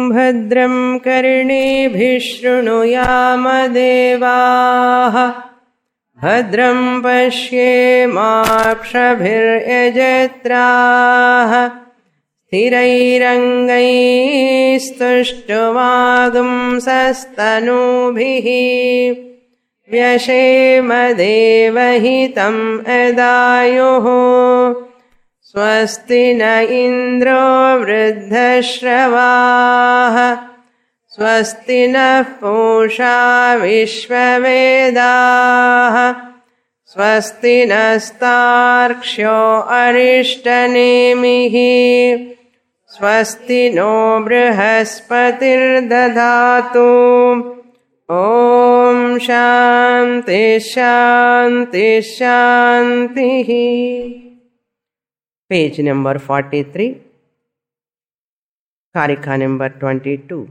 भद्रं कर्णेभिः शृणुयाम देवाः भद्रं पश्येमाक्षभिर्यजत्राः स्थिरैरङ्गैस्तुष्टुवागुंसस्तनूभिः व्यशेम देवहितं यदायुः स्वस्ति न इन्द्रो वृद्धश्रवाः स्वस्ति नः पूषा विश्ववेदाः स्वस्ति नस्तार्क्ष्यो अरिष्टनेमिः स्वस्ति नो बृहस्पतिर्दधातु ॐ शान्ति शान्ति शान्तिः. Page number 43, Karika number 22.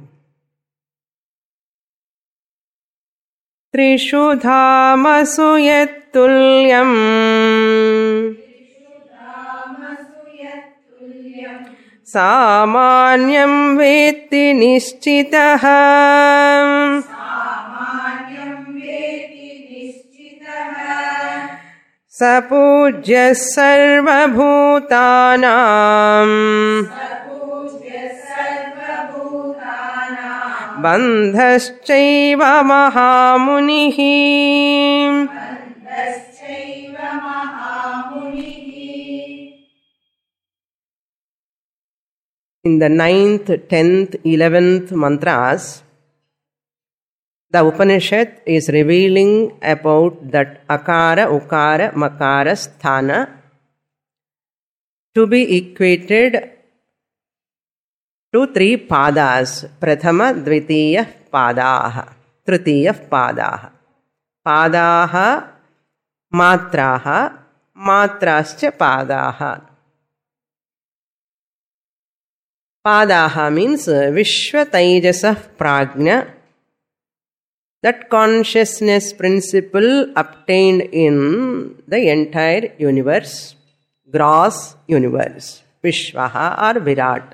Trishu dhamasu yattulyam samanyam vetti nischitah sapujya sarvabhutanam bandhaschaiva mahamunihi. In the 9th, 10th, 11th mantras, the Upanishad is revealing about that akara, ukara, makara, sthana to be equated to 3 padas. Prathama, dvitiya, padaha, tritiya, padaha. Padaha, matraha, matrascha padaha. Padaha means Vishwa Taijasa Prajna, that consciousness principle obtained in the entire universe, gross universe, Vishwaha or Virat.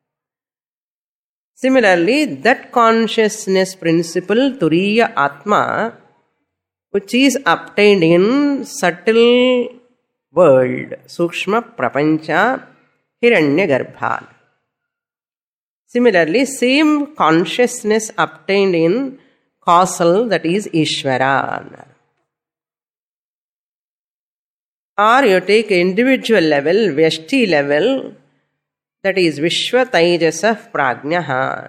Similarly, that consciousness principle, Turiya Atma, which is obtained in subtle world, Sukshma Prapancha, Hiranya Garbha. Similarly, same consciousness obtained in causal, that is Ishvara. Or you take individual level, Vyashti level, that is Vishwa Taijasa Prajna.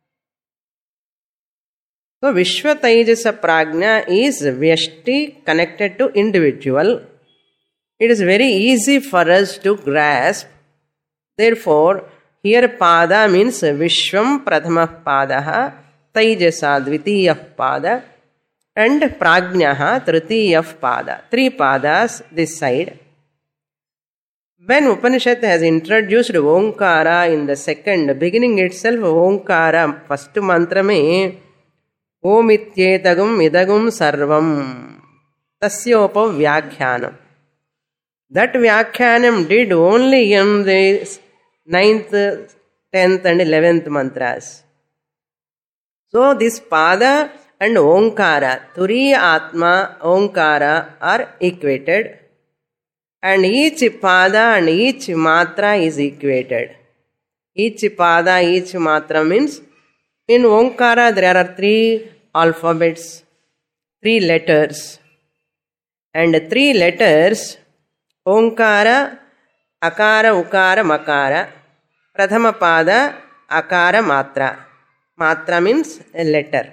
So Vishwa Taijasa Prajna is Vyashti connected to individual. It is very easy for us to grasp. Therefore, here Pada means Vishwam Prathama Padaha, Taijasa Dvitiya Pada, and Prajnaha Tritiya Pada. 3 padas this side. When Upanishad has introduced Omkara in the second, beginning itself Omkara, first mantra mein Om Ityetagum Idagum Sarvam Tasyopa Vyakhyanam. That Vyakhyanam did only in the 9th, 10th and 11th mantras. So this Pada and Omkara, Turiya Atma, Omkara are equated, and each Pada and each Matra is equated. Each Pada, each Matra means in Omkara there are 3 alphabets, 3 letters, and 3 letters Omkara, Akara, Ukara, Makara. Prathama Pada, Akara, Matra. Matra means a letter.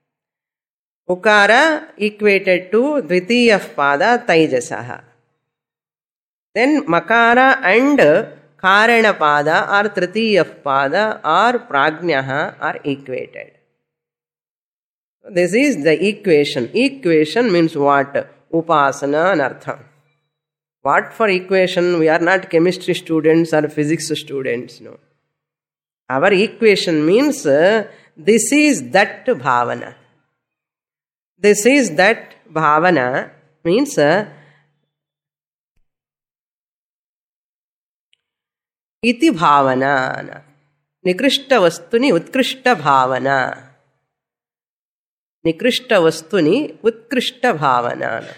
Ukara equated to Dvitiya Pada, Taijasaha. Then Makara and Karana Pada or Tritiya Pada or Prajnaha are equated. This is the equation. Equation means what? Upasana and Artha. What for equation? We are not chemistry students or physics students. No. Our equation means this is that bhavana. This is that bhavana means iti bhavana. Nikrishta vastuni utkrishta bhavana. Nikrishta vastuni utkrishta bhavana.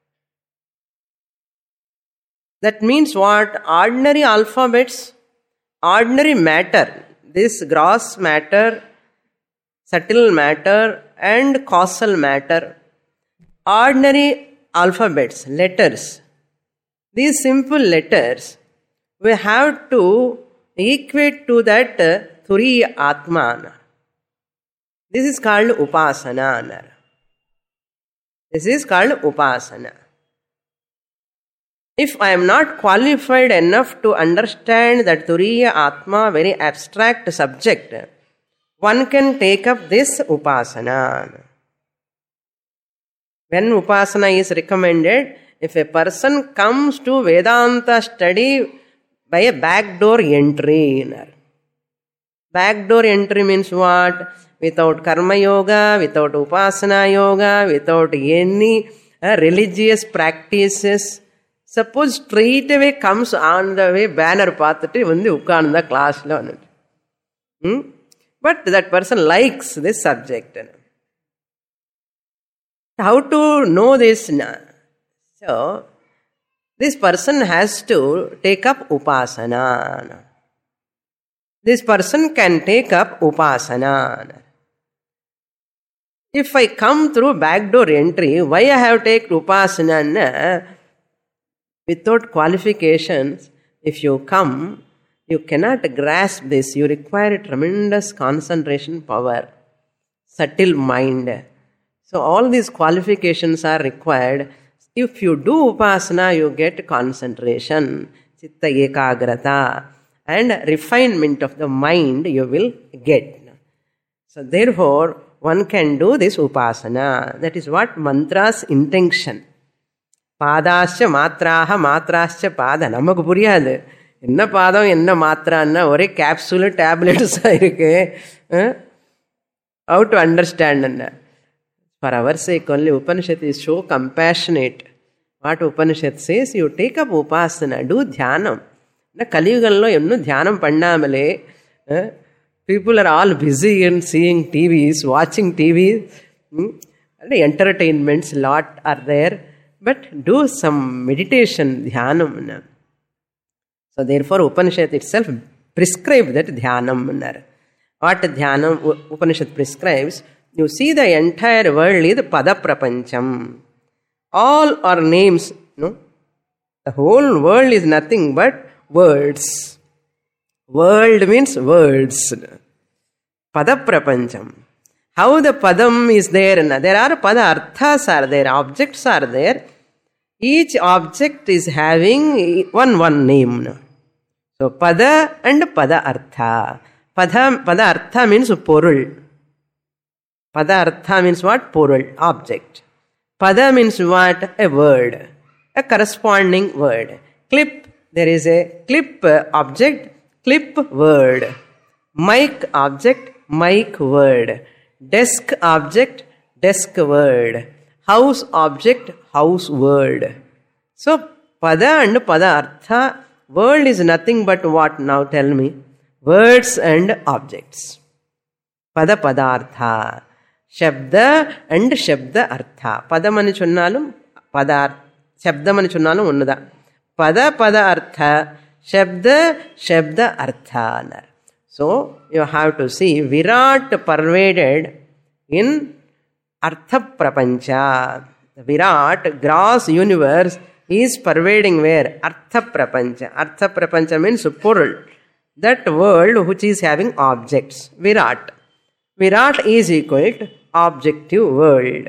That means what? Ordinary alphabets, ordinary matter, this gross matter, subtle matter and causal matter, ordinary alphabets, letters. These simple letters, we have to equate to that Turiya Atma. This is called Upasana. This is called Upasana. If I am not qualified enough to understand that Turiya Atma, very abstract subject, one can take up this Upasana. When Upasana is recommended, if a person comes to Vedanta study by a backdoor entry. Backdoor entry means what? Without Karma Yoga, without Upasana Yoga, without any religious practices. Suppose straight away comes on the way banner pathatti vandu ukkaanda class la vandu. But that person likes this subject. How to know this? So this person has to take up Upasana. This person can take up Upasana. If I come through backdoor entry, why I have taken Upasana? Without qualifications, if you come, you cannot grasp this. You require a tremendous concentration power, subtle mind. So all these qualifications are required. If you do Upasana, you get concentration, Chitta Ekagrata, and refinement of the mind you will get. So therefore, one can do this Upasana. That is what mantra's intention. Padasya matraha matrasya pada. Namakku puriyadu. Enna padam enna matraanna ore capsule tablets irukke. How to understand? For our sake only, Upanishad is so compassionate. What Upanishad says, you take up Upasana, do Dhyanam. Kaliyugallo ennu Dhyanam pannamale. People are all busy in seeing TVs, watching TVs. Entertainments, lot are there. But do some meditation, Dhyanam. So therefore Upanishad itself prescribes that Dhyanam. What Dhyanam Upanishad prescribes? You see the entire world is Pada Prapancham. All are names. No? The whole world is nothing but words. World means words. Pada Prapancham. How the Padam is there? There are Pada Arthas are there. Objects are there. Each object is having one name. So Pada and Pada Artha. Pada Artha means Porul. Pada Artha means what? Porul, object. Pada means what? A word. A corresponding word. Clip, there is a clip object, clip word. Mic object, mic word. Desk object, desk word. House object, house word. So Pada and Pada Artha, world is nothing but what? Now tell me. Words and objects. Pada Padartha. Shabda and Shabda Artha. Padamani chonnalum, Padar, Shabdamani chonnalum unnada. Pada Pada Artha, Shabda Shabda Artha. So you have to see Virat pervaded in Artha Prapancha. The Virat, gross universe, is pervading where? Artha Prapancha. Artha Prapancha means Purul. That world which is having objects. Virat. Virat is equal to objective world.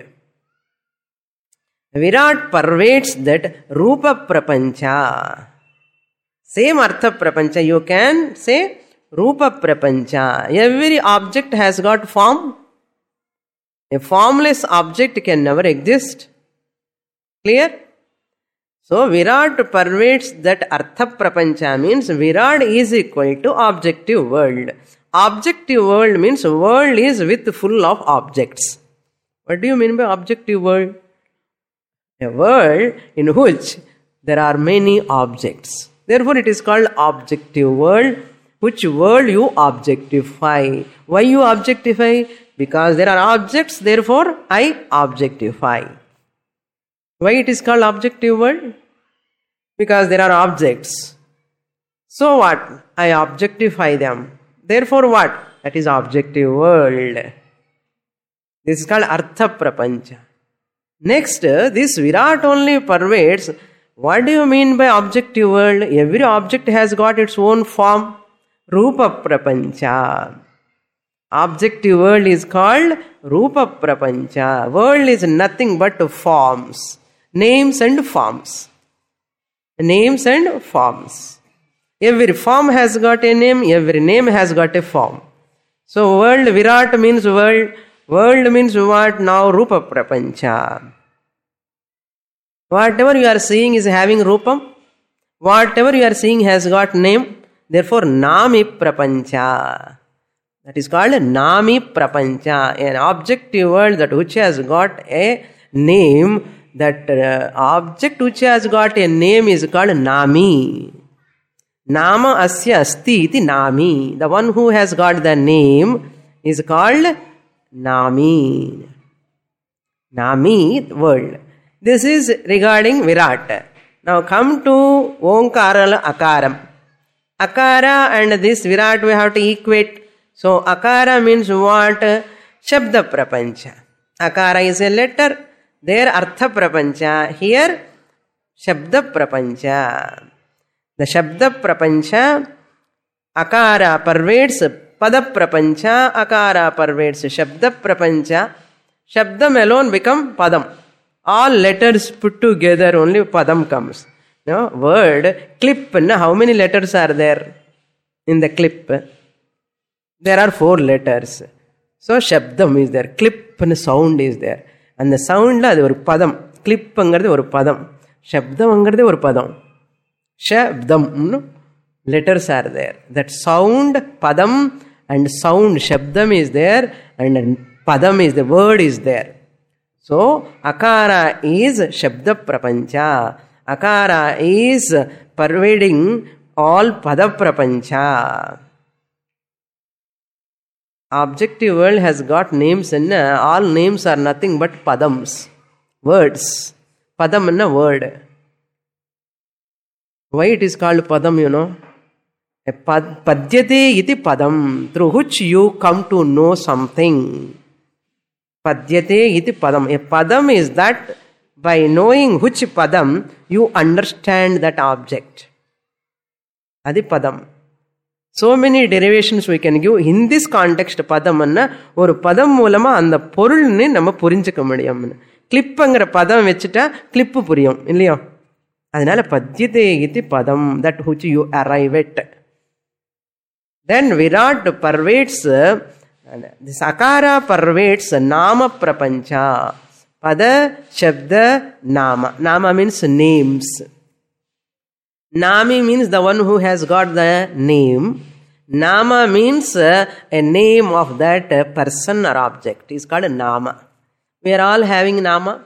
Virat pervades that Rupa Prapancha. Same Artha Prapancha. You can say Rupa Prapancha. Every object has got form. A formless object can never exist. Clear? So Virat pervades that Artha Prapancha means Virat is equal to objective world. Objective world means world is with full of objects. What do you mean by objective world? A world in which there are many objects. Therefore it is called objective world, which world you objectify. Why you objectify? Because there are objects, therefore I objectify. Why it is called objective world? Because there are objects. So what? I objectify them. Therefore what? That is objective world. This is called Artha Prapancha. Next, this Virat only pervades. What do you mean by objective world? Every object has got its own form. Rupa Prapancha. Objective world is called Rupa Prapancha. World is nothing but forms. Names and forms. Names and forms. Every form has got a name, every name has got a form. So world, Virat means world. World means what? Now Rupa Prapancha. Whatever you are seeing is having Rupam. Whatever you are seeing has got name. Therefore Nami Prapancha. That is called Nami Prapancha. An objective world that which has got a name. That object which has got a name is called Nami. Nama asya asti iti Nami. The one who has got the name is called Nami. Nami, world. This is regarding Virat. Now come to Omkara Akaram. Akara and this Virat we have to equate. So Akara means what? Shabda Prapancha. Akara is a letter. There Artha Prapancha. Here Shabda Prapancha. The Shabda Prapancha, Akara pervades Pada Prapancha, Akara pervades Shabda Prapancha. Shabdam alone become Padam. All letters put together only Padam comes. No, word, clip, how many letters are there in the clip? There are 4 letters. So Shabdam is there, clip and sound is there. And the sound la adu oru Padam. Clip angaradu oru Padam. Shabdam angaradu oru Padam. Shabdam, letters are there. That sound, Padam, and sound, Shabdam is there, and Padam is the word is there. So, Akara is Shabda Prapancha. Akara is pervading all Pada Prapancha. Objective world has got names and all names are nothing but Padams, words. Padam is a word. Why it is called Padam, you know? Padyate iti Padam, through which you come to know something. Padyate iti Padam. A Padam is that by knowing which Padam, you understand that object. Adi Padam. So many derivations we can give. In this context, Padam anna, oru Padam moolama and the porulne nama purinchika mudiyum. Clip angra Padam vechita, clip puriyum. Illaya? Adinala Padyate iti Padam, that which you arrive at. Then Virat pervades, this Akara pervades Nama Prapancha. Pada, Shabda, Nama. Nama means names. Nami means the one who has got the name. Nama means a name of that person or object. It's called Nama. We are all having Nama.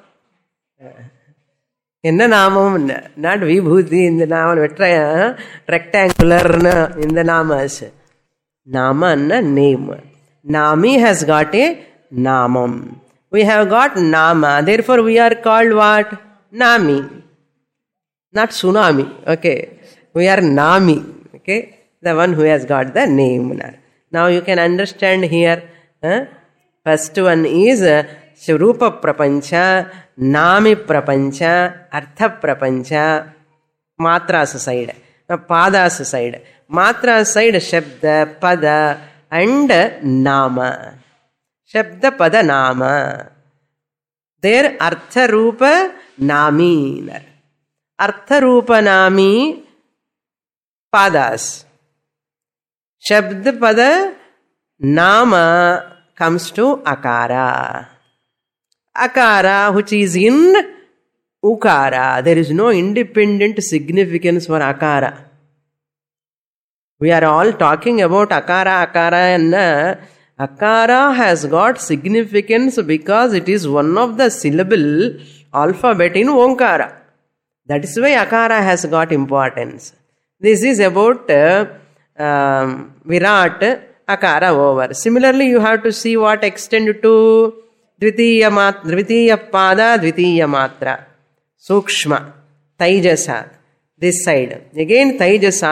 Enna Namam, not Vibhuti in the Nama, rectangular in the Namas. Nama name. Nami has got a Namam. We have got Nama. Therefore we are called what? Nami. Not Tsunami. Okay. We are Nami. Okay. The one who has got the name. Now you can understand here. First one is Rupa Prapancha, Nami Prapancha, Artha Prapancha, Matras side. Padas side. Matra side Shabda, Pada and Nama. Shabda, Pada, Nama. There Artha Rupa Nami. Artha Rupa Nami Padas. Shabda, Pada, Nama comes to Akara. Akara, which is in Ukara. There is no independent significance for Akara. We are all talking about Akara, and Akara has got significance because it is one of the syllable alphabet in Omkara. That is why Akara has got importance. This is about virat, akara over. Similarly, you have to see what extend to dvitiya pada, dvitiya matra, sukshma, taijasa, this side. Again, taijasa,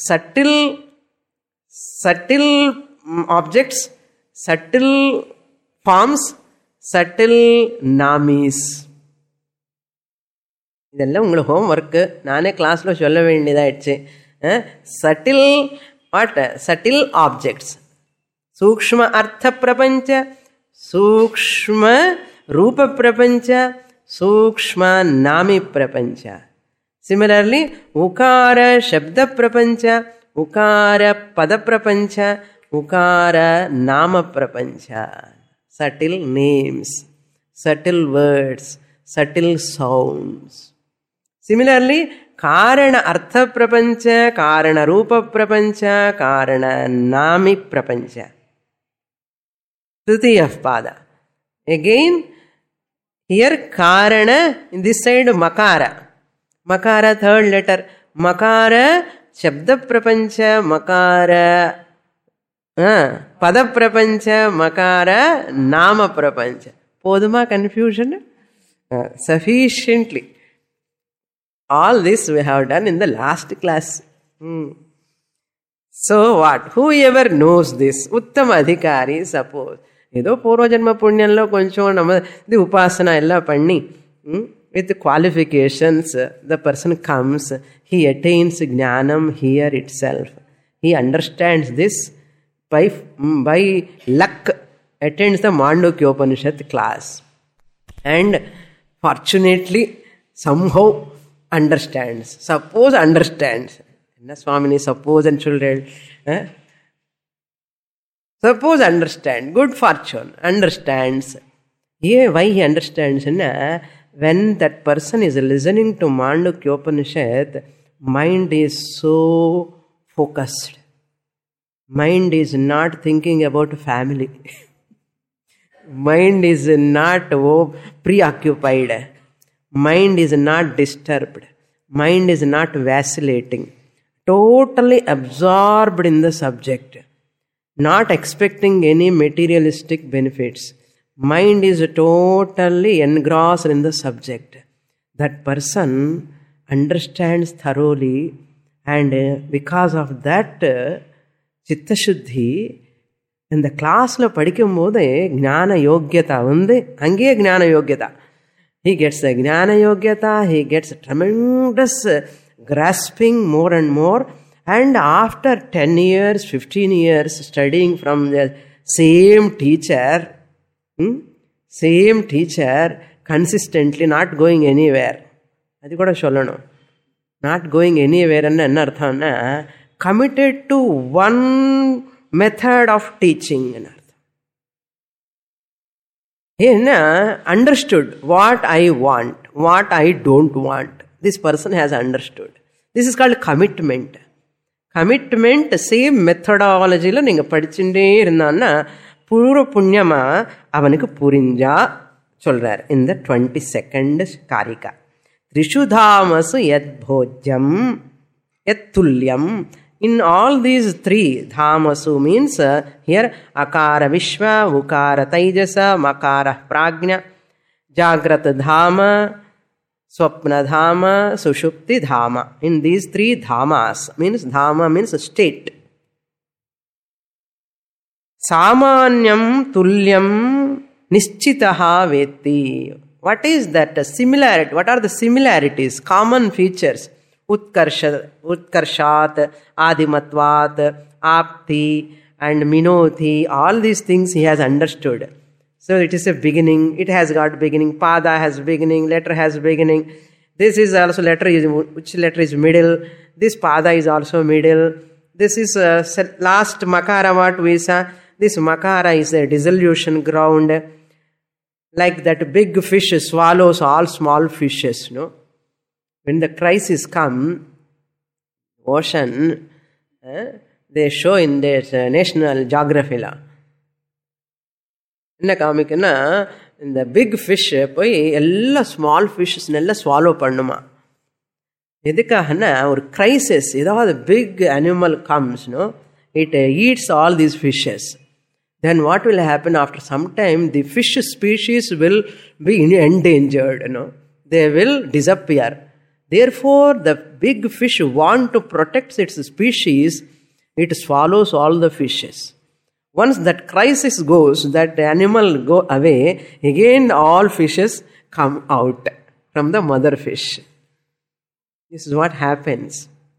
subtle objects, subtle forms, subtle namis. இதெல்லாம் உங்களுக்கு home work. நானே கிளாஸில் சொல்ல வேண்டியதாகிடுச்சு. Subtle what? Subtle objects, சூக்ஷ்ம அர்த்த பிரபஞ்ச, சூக்ஷ்ம ரூப பிரபஞ்ச, சூக்ஷ்ம நாமி பிரபஞ்ச. Similarly, ukara shabda prapancha, ukara pada prapancha, ukara nama prapancha. Subtle names, subtle words, subtle sounds. Similarly, karana artha prapancha, karana rupa prapancha, karana nami prapancha. Tritiya pada. Again, here karana, in this side makara. Makara, third letter. Makara shabda prapancha, makara pada prapancha, makara nama prapancha. Poduma confusion? Sufficiently. All this we have done in the last class. So what? Whoever knows this, Uttama Adhikari, suppose, ఏదో పూర్వజన్మ పుణ్యంలో కొంచెం ఇది ఉపాసన ఎలా పన్ని with qualifications, the person comes, he attains jnanam here itself. He understands this by luck, attends the Mandukya Upanishad class. And fortunately, somehow understands. Suppose understands. Enna Swamini, suppose and children. Suppose understand. Good fortune. Understands. Yeah, why he understands? When that person is listening to Mandukya Upanishad, mind is so focused. Mind is not thinking about family. Mind is not preoccupied. Mind is not disturbed. Mind is not vacillating. Totally absorbed in the subject. Not expecting any materialistic benefits. Mind is totally engrossed in the subject. That person understands thoroughly, and because of that chitta shuddhi, in the class lo padikkum bode gnana yogyata unde, ange gnana yogyata. He gets the gnana yogyata, he gets tremendous grasping more and more, and after 10 years, 15 years studying from the same teacher, consistently, not going anywhere. Adi kuda sollanu. Not going anywhere anna enna artham? Committed to one method of teaching enna artham. Understood what I want, what I don't want. This person has understood. This is called commitment. Commitment, same methodology lo neenga padichinde irundana பூர்வ புண்ணியமா அவனுக்கு புரிஞ்சா சொல்றார் இந்த 22nd காரிகா. த்ரிஷுதாமசு யத் போஜ்யம் யத் துல்யம். In all these three, dhamasu means here akara vishva, ukara taijasa, makara prajna, jagrata dhama, swapna dhama, sushupti dhama. In these three dhamas, dhama means state. Samanyam tulyam nischitaha veti. What is that similarity? What are the similarities, common features? Utkarshat, Adimatvat, Apti, and Minoti. All these things he has understood. So it is a beginning. It has got beginning. Pada has beginning. Letter has beginning. This is also letter. Which letter is middle? This Pada is also middle. This is last Makara what we saw. This Makara is a dissolution ground. Like that big fish swallows all small fishes, no? When the crisis come, ocean, they show in their National Geography law. என்ன காமிக்குன்னா, இந்த big fish போய் எல்லா small ஃபிஷ்ஸ் நல்லா swallow பண்ணுமா. எதுக்காகனா ஒரு crisis, ஏதாவது big animal comes, it eats all these fishes. Then what will happen after some time? The fish species will be endangered, they will disappear. Therefore, the big fish want to protect its species, it swallows all the fishes. Once that crisis goes, that animal go away, again all fishes come out from the mother fish. This is what happens.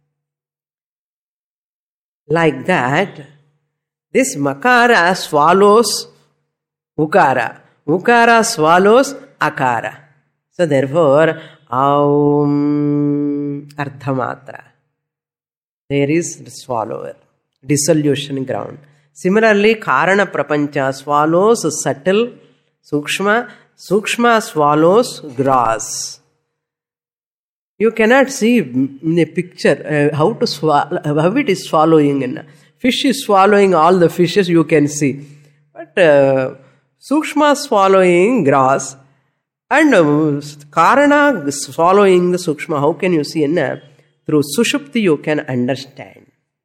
Like that, this makara swallows ukara. Ukara swallows akara. So therefore, aum ardhamatra. There is the swallower, dissolution ground. Similarly, karana prapancha swallows subtle, sukshma. Sukshma swallows gross. You cannot see in a picture how it is swallowing. Fish is swallowing all the fishes, you can see. But Sukshma swallowing grass and Karana swallowing the Sukshma. How can you see? Through Sushupti you can understand.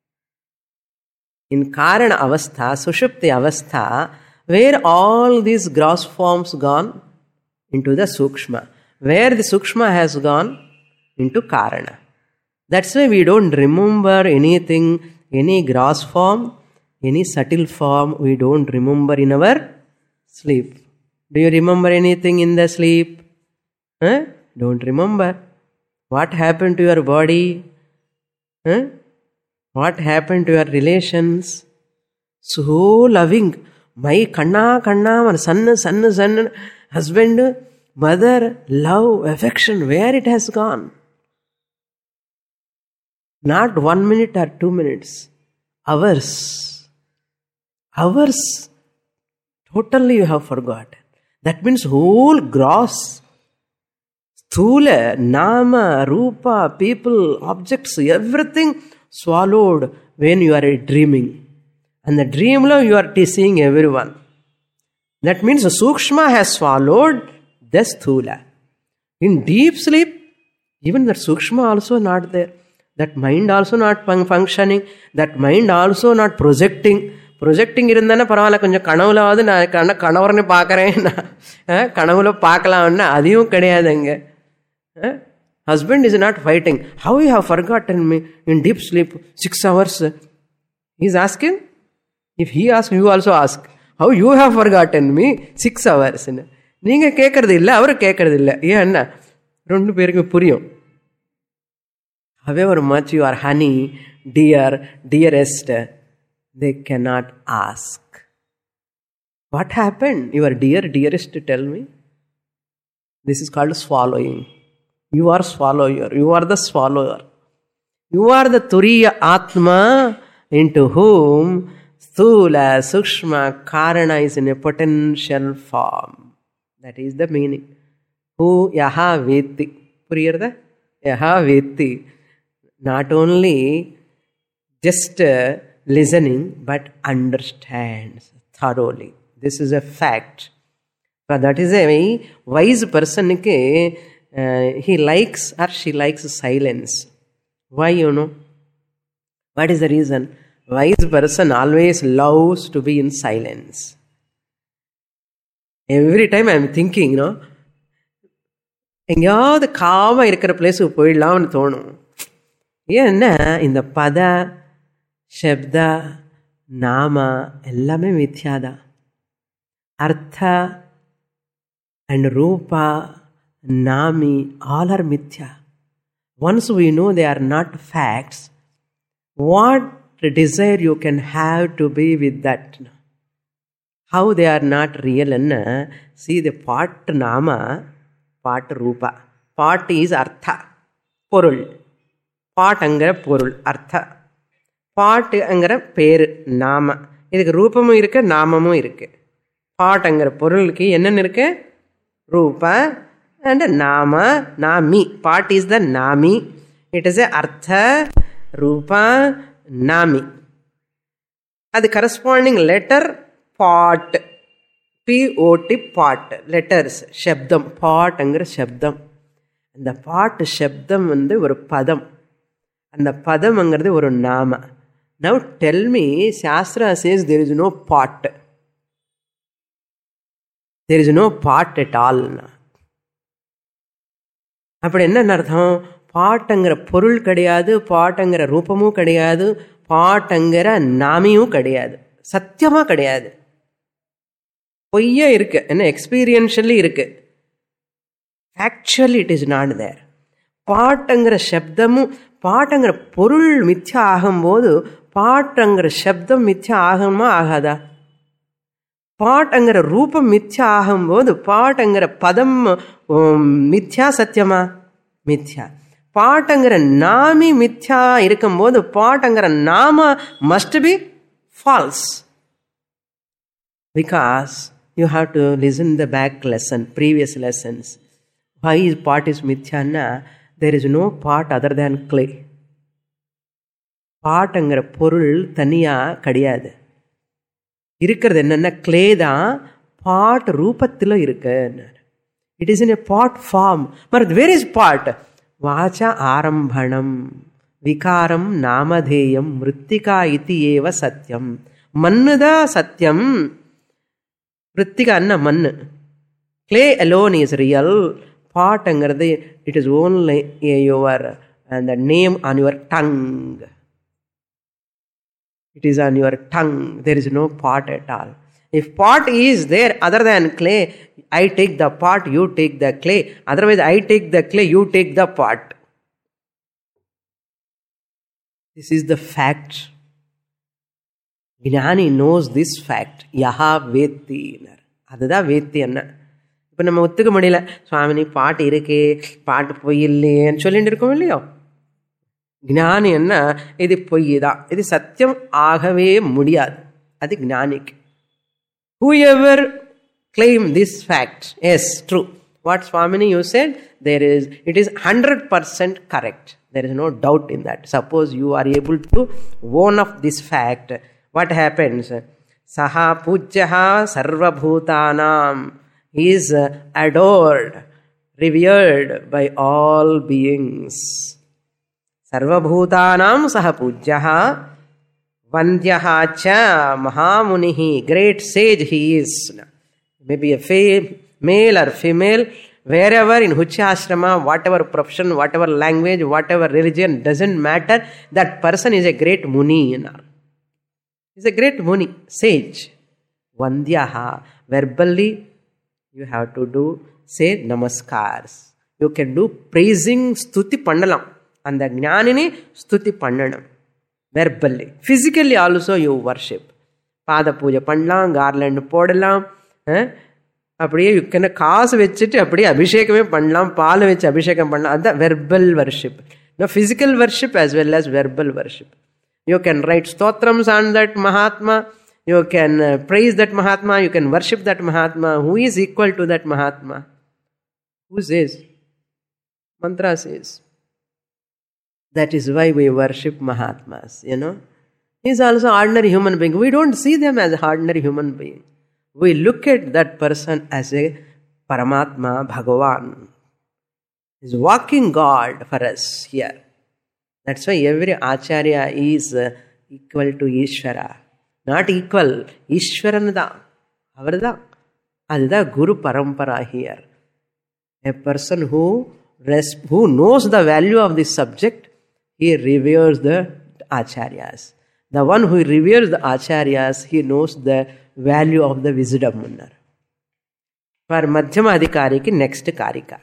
In Karana Avastha, Sushupti Avastha, where all these gross forms gone? Into the Sukshma. Where the Sukshma has gone? Into Karana. That's why we don't remember anything, any gross form, any subtle form, we don't remember in our sleep. Do you remember anything in the sleep? Don't remember. What happened to your body? What happened to your relations? So loving. My kanna, son, husband, mother, love, affection, where it has gone? Not 1 minute or 2 minutes. Hours. Totally you have forgotten. That means whole gross, sthula, nama, rupa, people, objects, everything swallowed when you are dreaming. And the dream you are seeing everyone. That means the Sukshma has swallowed the sthula. In deep sleep, even that Sukshma also not there. That mind also not functioning. That mind also not projecting. Projecting irundana parvala konjam kanavulavathu na kanavarne paakaren kanavula paakalamna adiyum kedaiyadanga. Husband is not fighting. How you have forgotten me in deep sleep 6 hours? He is asking. If he asks, you also ask. How you have forgotten me 6 hours? நீங்க கேட்கறது இல்லை, அவரு கேட்கறது இல்லை. ஏன்னா 2 பேருக்கு புரியும். However much you are honey, dear, dearest, they cannot ask. What happened? Your dear, dearest, tell me. This is called swallowing. You are swallower. You are the swallower. You are the Turiya Atma into whom Sthula, Sukshma, Karana is in a potential form. That is the meaning. Who yaha veti. Puriyarda? Yaha veti. Not only just listening, but understands thoroughly. This is a fact. But that is a wise person. He likes or she likes silence. Why, What is the reason? Wise person always loves to be in silence. Every time I am thinking, எங்கேயாவது காமா இருக்கிற பிளேஸுக்கு போயிடலாம்னு தோணும். ஏன்னா இந்த பத சப்த நாம எல்லாமே மித்யாதான். அர்த்த and rupa, nami, all are mithya. Once we know they are not facts, what desire you can have to be with that? How they are not real? See the part nama, part rupa. Part is artha, porul. Part angara porul, artha. Part angara per nama. இதுக்கு ரூபமும் இருக்கு, நாமமும் இருக்கு. பாட்டுங்கிற பொருளுக்கு என்னென்ன இருக்கு? ரூபா and நாம, நாமி. பாட் இஸ் த நாமி. இட் இஸ் எ அர்த்த, ரூபா, நாமி. அது corresponding letter pot, POT pot, letters, சப்தம். பாட்டுங்கிற சப்தம். அந்த பாட்டு சப்தம் ஒரு பதம், அந்த பதம்ங்கிறது ஒரு நாம. Now tell me, Shastra says there is no pot. There is no pot at all. அப்படி என்ன அர்த்தம்? பாட்டுங்கிற பொருள் கிடையாது, பாட்டுங்கிற ரூபமும் கிடையாது, பாட்டுங்கிற நாமியும் கிடையாது, சத்தியமா கிடையாது. பொய்யா இருக்கு, என்ன எக்ஸ்பீரியன்ஷியலி இருக்கு. Actually it is not there. பாட்டுங்கிற சப்தமும் பாட்டுங்கிற பொருள் மித்யா ஆகும்போது பாட்டுங்கிற சப்தம் மித்யா ஆகுமா ஆகாதா? பாட்டுங்கிற ரூபம் மித்யா ஆகும்போது பாட்டுங்கிற பதம் மித்யா சத்தியமா? மித்யா. பாட்டுங்கிற நாமி மித்யா இருக்கும்போது பாட்டுங்கிற நாம must be false. Because you have to listen the back lesson, previous lessons. Why is pot is mithya na? There is no pot other than clay. பாட்டுங்கிற பொருள் தனியா கிடையாது. இருக்கிறது என்னன்னா கிளே தான், பாட் ரூபத்தில் இருக்கு. It is in a pot form. But where is pot? வாச்ச ஆரம்பணம் விகாரம் நாமதேயம் மிருத்திகா இதி ஏவ சத்தியம். மண்ணுதான் சத்தியம். மிருத்திகா அண்ணா மண்ணு. Clay alone is real. பாட்டுங்கிறது it is only your the name on your tongue. It is on your tongue. There is no pot at all. If pot is there other than clay, I take the pot, you take the clay. Otherwise, I take the clay, you take the pot. This is the fact. Gnani knows this fact. Yaha vetti. அதுதான் வேத்தி என்ன. இப்போ நம்ம ஒத்துக்க முடியல, சுவாமினி பாட்டு இருக்கே, பாட்டு பொய் இல்லையேன்னு சொல்லிட்டு இருக்கோம் இல்லையோ. ஞானி என்ன, இது பொய் தான், இது சத்தியம் ஆகவே முடியாது. அது ஞானிக்கு. Whoever claim this fact, yes, true. What Swamini you said, it is 100% correct. There is no doubt in that. Suppose you are able to own of this fact, what happens? Saha pujyaha sarvabhutanam. He is adored, revered by all beings. Sarvabhutanam saha pujyaha vandyaha cha mahamunihi. Great sage he is. Maybe a male or female, wherever, in which ashrama, whatever profession, whatever language, whatever religion, doesn't matter. That person is a great muni. He is a great muni, sage. Vandyaha. Verbally, you have to say namaskars. You can do praising, stuti pannalam. And the gnanini stuti pannanam. Verbally. Physically also you worship. Pada puja pannalam, garland podalam. அப்படியே யுக்கன காசு வச்சுட்டு அப்படியே அபிஷேகமே பண்ணலாம், பால் வச்சு அபிஷேகம் பண்ணலாம். அதுதான் verbal worship. No, physical worship as well as verbal worship. You can write stotrams on that Mahatma. You can praise that Mahatma. You can worship that Mahatma. Who is equal to that Mahatma? Who says? Mantra says. That is why we worship Mahatmas, He is also an ordinary human being. We don't see them as an ordinary human being. We look at that person as a Paramatma, Bhagavan. He is walking God for us here. That's why every Acharya is equal to Ishvara. Not equal, Ishvaran da. Avarda. Adida Guru Parampara here. A person who knows the value of this subject, he reveres the Acharyas. The one who reveres the Acharyas, he knows the value of the wisdom. For Madhyama Adhikari ki next karika.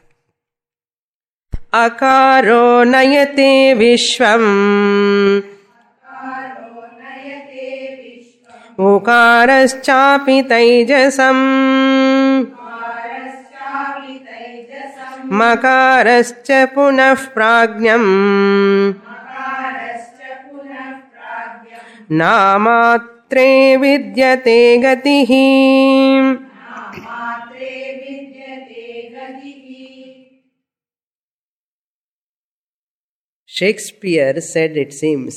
Akaro nayate vishvam Ukaraschapi taijasam Makarascha punah prajnam Namatre vidyate gatihi. Shakespeare said, it seems,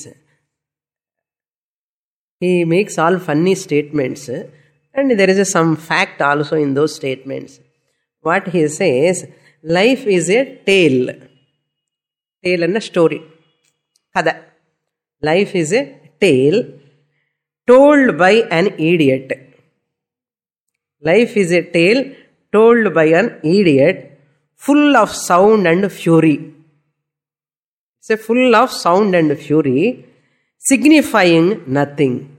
he makes all funny statements and there is some fact also in those statements. What he says, life is a tale. Tale and a story. Kada. Life is a tale told by an idiot. Life is a tale told by an idiot, full of sound and fury. It's full of sound and fury, signifying nothing.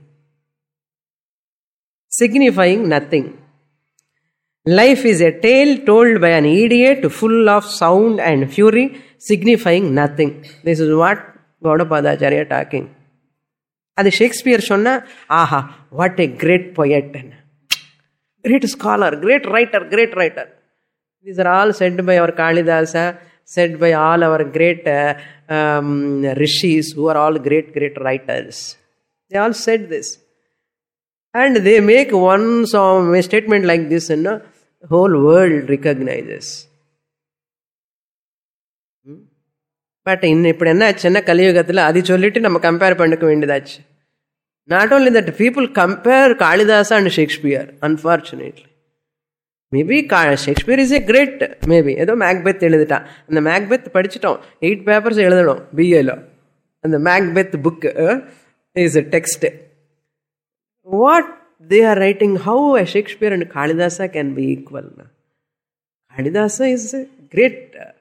Signifying nothing. Life is a tale told by an idiot, full of sound and fury, signifying nothing. This is what Gaudapadacharya talking. Adi Shakespeare sonna, aha, what a great poet, great scholar, great writer. These are all said by our Kalidasa, said by all our great rishis who are all great writers. They all said this. And they make one song, a statement like this, and the whole world recognizes. But இப்படி என்ன ஆச்சுன்னா கலியுகத்தில் அது சொல்லிட்டு நம்ம compare பண்ணிக்க வேண்டியதாச்சு. Not only that, people compare Kalidasa and Shakespeare, unfortunately. Maybe Shakespeare is a great, maybe. ஏதோ மேக்பெத் எழுதிட்டான். அந்த மேக்பெத் படிச்சுட்டோம். 8 பேப்பர்ஸ் எழுதணும் BA-ல. அந்த Macbeth book is a text. What they are writing, how a Shakespeare and Kalidasa can be equal. Kalidasa is great.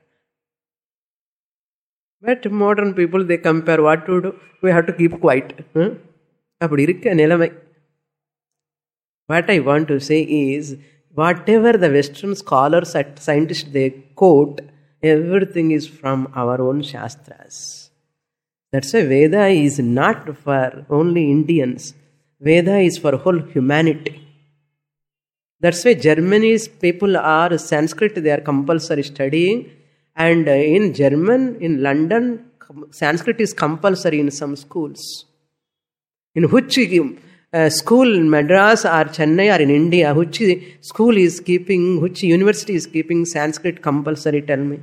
But modern people, they compare. What to do? We have to keep quiet. அப்படி இருக்க நிலைமை. What I want to say is, whatever the Western scholars and scientists they quote, everything is from our own Shastras. That's why Veda is not for only Indians. Veda is for whole humanity. That's why Germany's people are Sanskrit, they are compulsory studying. And in German, in London, Sanskrit is compulsory in some schools. In which school in Madras or Chennai or in India, which school is keeping, which university is keeping Sanskrit compulsory, tell me.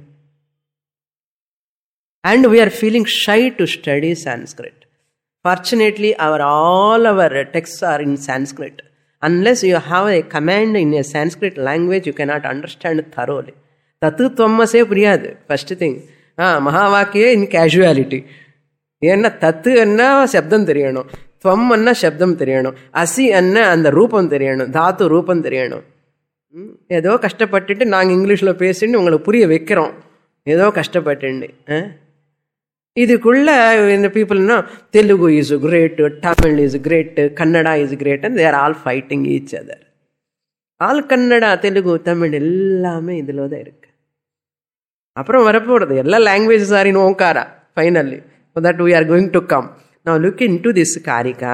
And we are feeling shy to study Sanskrit. Fortunately, all our texts are in Sanskrit. Unless you have a command in a Sanskrit language, you cannot understand thoroughly. Tatu Tvammase Priyad, first thing. Mahavakya in casuality. Yenna Tatu anna Shabdam Theriyano. Tvam anna Shabdam Theriyano. Asi anna and the Rupam Theriyano. Dhatu Rupam Theriyano. Edo Kashtapattittu Nang English lo pesindi ungalukku puriya vekkirom. Edo Kashtapattindi. Idukulla when the people know Telugu is great, Tamil is great, Kannada is great, and they are all fighting each other. All Kannada, Telugu, Tamil ellame idhula da irukku. அப்புறம் வரப்போறது எல்லா languages are in Omkara finally. So that we are going to come. Now look into this Karika.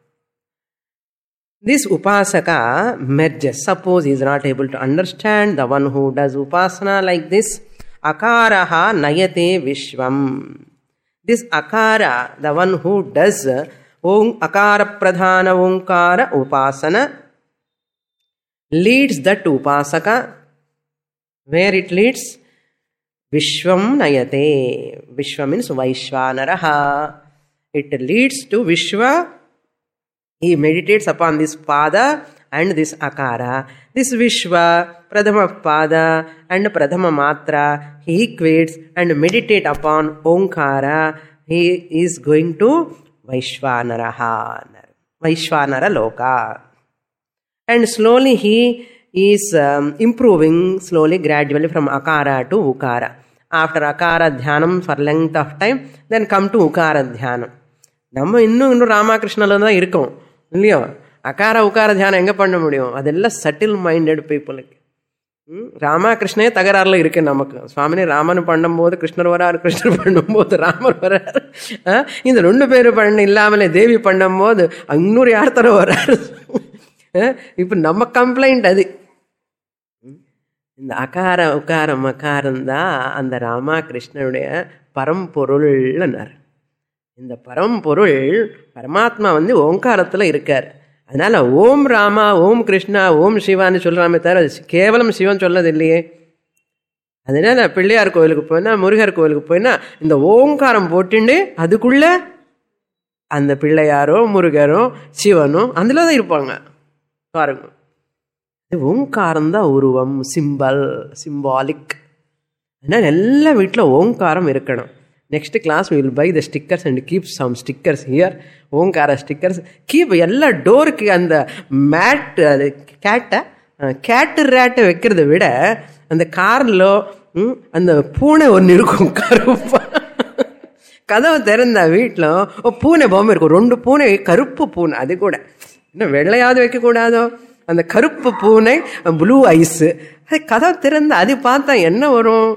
This Upasaka merges. Suppose he is not able to understand, the one who does Upasana like this, Akaraha Nayate Vishwam. This Akara, the one who does Akara Pradhana Omkara Upasana, leads that Upasaka. Where it leads? Vishwam Nayate. Vishwa means Vaishvanaraha. It leads to Vishwa. He meditates upon this Pada and this Akara. This Vishwa, Pradhama Pada and Pradhama Matra, he equates and meditate upon Omkara. He is going to Vaishvanaraha. Vaishvanara Loka. And slowly he is improving slowly, gradually from Akara to Ukara. After Akara Dhyanam for length of time, then come to Ukara Dhyanam. நம்ம இன்னும் ராமகிருஷ்ணல தான் இருக்கோம் இல்லையோ. அகார உக்கார தியானம் எங்கே பண்ண முடியும்? அதெல்லாம் சட்டில் மைண்டட் பீப்புளுக்கு. ராமகிருஷ்ணே தகராறுல இருக்கு நமக்கு. சுவாமினி ராமன் பண்ணும்போது கிருஷ்ணர் வராரு, கிருஷ்ணர் பண்ணும்போது ராமர் வராரு. இந்த 2 பேரும் பண்ண இல்லாமலே தேவி பண்ணும்போது இன்னொரு யார் தர வராரு. இப்போ நம்ம கம்ப்ளைண்ட் அது. இந்த அகார உக்கார மகாரம் தான் அந்த ராமகிருஷ்ணனுடைய பரம்பொருள்னார். இந்த பரம்பொருள் பரமாத்மா ஓங்காரத்தில் இருக்கார். அதனால ஓம் ராமா, ஓம் கிருஷ்ணா, ஓம் சிவான்னு சொல்றாமே தவிர கேவலம் சிவன் சொல்லது இல்லையே. அதனால பிள்ளையார் கோயிலுக்கு போயினா, முருகர் கோயிலுக்கு போயினா இந்த ஓங்காரம் போட்டுண்டு அதுக்குள்ள அந்த பிள்ளையாரோ முருகரோ சிவனோ அதுல தான் இருப்பாங்க. பாருங்க, ஓங்காரம் தான் உருவம், சிம்பாலிக். அதனால் எல்லா வீட்டில் ஓங்காரம் இருக்கணும். Next class will buy the stickers and keep some stickers here. ஓங்கார ஸ்டிக்கர்ஸ் கீப் எல்லா டோருக்கு. அந்த மேட் அது கேட்டு ரேட்டை வைக்கிறத விட அந்த காரில் அந்த பூனை ஒன்று இருக்கும் கருப்பா. கதவை திறந்தா வீட்டில் பூனை பொம்மை இருக்கும், 2 பூனை, கருப்பு பூனை. அது கூட இன்னும் வெள்ளையாவது வைக்கக்கூடாதோ, அந்த கருப்பு பூனை, ப்ளூ ஐஸு. அது கதவை திறந்தா அது பார்த்தா என்ன வரும்?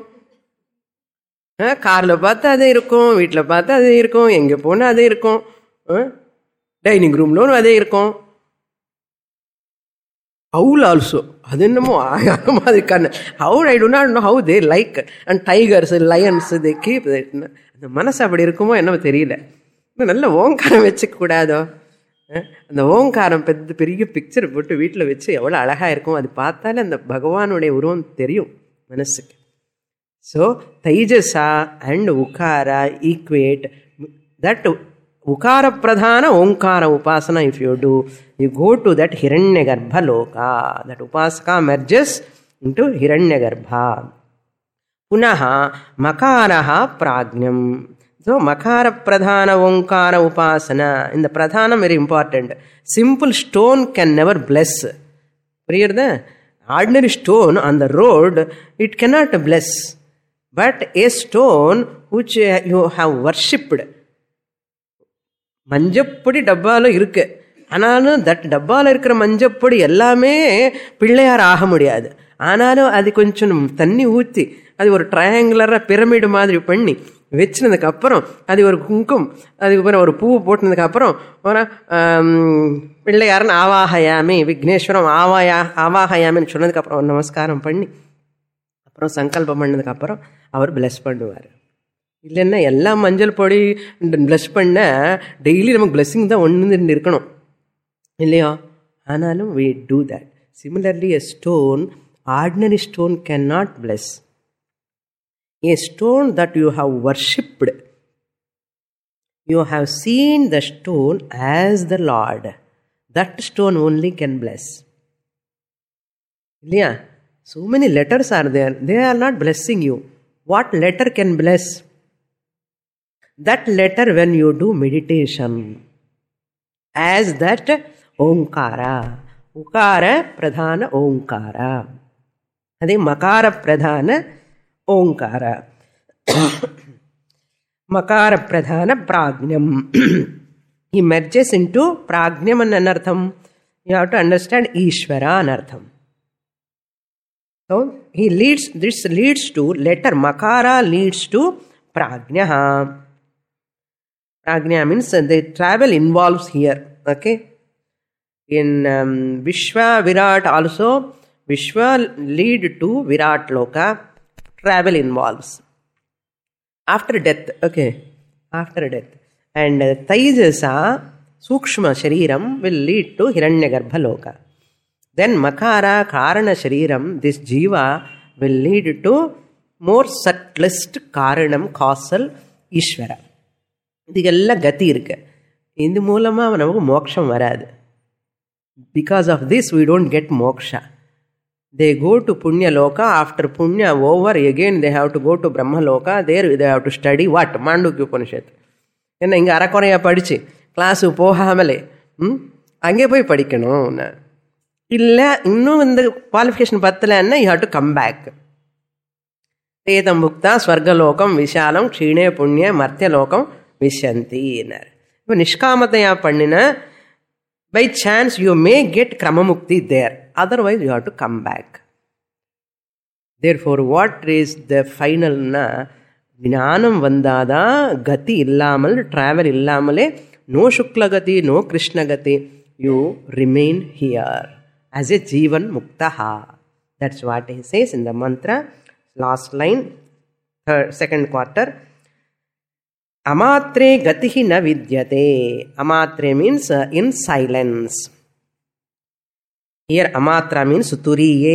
காரில் பார்த்தா அது இருக்கும், வீட்டில் பார்த்தா அது இருக்கும், எங்கே போனால் அது இருக்கும், டைனிங் ரூம்லும் அதே இருக்கும். Owl also. அது என்னமோ மாதிரி கண்ணு. How I do not know how they like. And tigers, lions, they keep it. அந்த மனசு அப்படி இருக்குமோ என்னமோ தெரியல. நல்ல ஓங்காரம் வச்சுக்க கூடாதோ? அந்த ஓங்காரம் பெரிய பிக்சர் போட்டு வீட்டில் வச்சு எவ்வளோ அழகாக இருக்கும். அது பார்த்தாலே அந்த பகவானுடைய உருவம் தெரியும் மனசுக்கு. ஸோ தைஜசா அண்ட் உகாரா equate that. Ukara pradhana onkara upasana, if you do, you go to that Hiranyagarbha loka. That upasaka merges into Hiranyagarbha. Punaha makaraha prajnam. So makara pradhana onkara upasana. In the pradhana, very important. Simple stone can never bless. Ordinary stone on the road, it cannot bless. But a stone which you have worshipped. மஞ்சப்பொடி டப்பாவில் இருக்கு, ஆனாலும் that டப்பாவில் இருக்கிற மஞ்சப்பொடி எல்லாமே பிள்ளையார் ஆக முடியாது. ஆனாலும் அது கொஞ்சம் தண்ணி ஊற்றி அது ஒரு ட்ரையாங்குலராக பிரமிடு மாதிரி பண்ணி வச்சினதுக்கப்புறம் அது ஒரு குங்கும், அதுக்கப்புறம் ஒரு பூ போட்டினதுக்கப்புறம் ஒரு பிள்ளையாரன் ஆவாகயாமி, விக்னேஸ்வரம் ஆவாகயாமின்னு சொன்னதுக்கப்புறம் நமஸ்காரம் பண்ணி அப்புறம் சங்கல்பம் பண்ணதுக்கப்புறம் அவர் பிளஸ் பண்ணுவார். இல்லைன்னா எல்லாம் மஞ்சள் பொடி ப்ளஸ் பண்ண டெய்லி நமக்கு பிளஸ்ஸிங் தான் ஒன்று இருக்கணும் இல்லையா? ஆனாலும் we do that. Similarly, a stone, ordinary stone cannot bless. A stone that you have worshipped, you have seen the stone as the Lord, that stone only can bless. இல்லையா? So many letters are there, they are not blessing you. What letter can bless? That letter when you do meditation as that onkara, ukara pradhana onkara, adhe makara pradhana onkara, makara pradhana prajnam. He merges into prajnam and anartham. You have to understand Ishvara anartham. So he leads, this leads to letter makara leads to prajnaha. Prajna means the travel involves here. Okay. In Vishwa Virat also, Vishwa lead to Virat Loka. Travel involves. After death. Okay. After death. And Taijasa, Sukshma Shariram will lead to Hiranyagarbha Loka. Then Makara, Karana Shariram, this Jiva will lead to more subtlest Karanam, causal, Ishvara. இதுக்கெல்லாம் கத்தி இருக்கு. இந்த மூலமாக நமக்கு மோட்சம் வராது. Because of this we don't get moksha. They go to Punya Loka. After Punya over, again they have to go to Brahma Loka. There they have to study what? Mandukya Upanishad. என்ன இங்கே அரைக்குறையாக படித்து கிளாஸுக்கு போகாமலே அங்கே போய் படிக்கணும். இல்லை இன்னும் இந்த குவாலிஃபிகேஷன் பத்தலைன்னா you have to come back. தேதம் புக்தா ஸ்வர்கலோகம் விஷாலம் க்ஷீணே புண்ணிய மர்த்தியலோகம் விஷந்தினர். இப்போ நிஷ்காமத்தையா பண்ணின by chance you may get கிரமமுக்தி there, otherwise you have to come back. There for what is the ஃபைனல்னா, ஞானம் வந்தாதான் கதி இல்லாமல், ட்ராவல் இல்லாமலே, நோ சுக்லகதி நோ கிருஷ்ணகதி, you remain here as a ஜீவன் முக்தஹா. That's what he says in the mantra. Last line, second quarter. Amatre gatihi na vidyate. Amatre means in silence. Here amatra means turiye.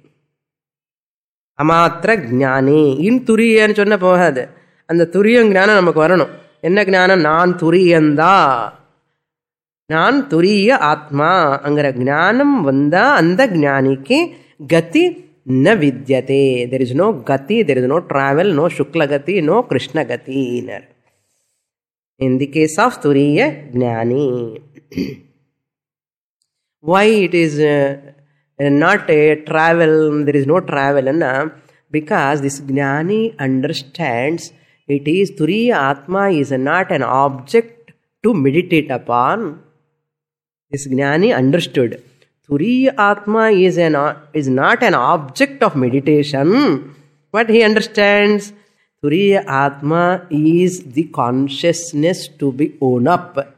Amatra gnani. In turiye anu sonna போகாது. அந்த துரியம் ஞானம் நமக்கு வரணும். என்ன ஞானம்? நான் துரியந்தா, நான் துரிய ஆத்மா அங்கிற ஞானம் வந்தா அந்த ஞானிக்கு கதி na vidyate. There is no gati, there is no travel, no shukla gati, no krishna gati. In the case of turiya jnani. Why it is not a travel, there is no travel, because this jnani understands it is turiya atma is not an object to meditate upon. This jnani understood turiya atma is not an object of meditation. What he understands? Turiya atma is the consciousness to be owned up.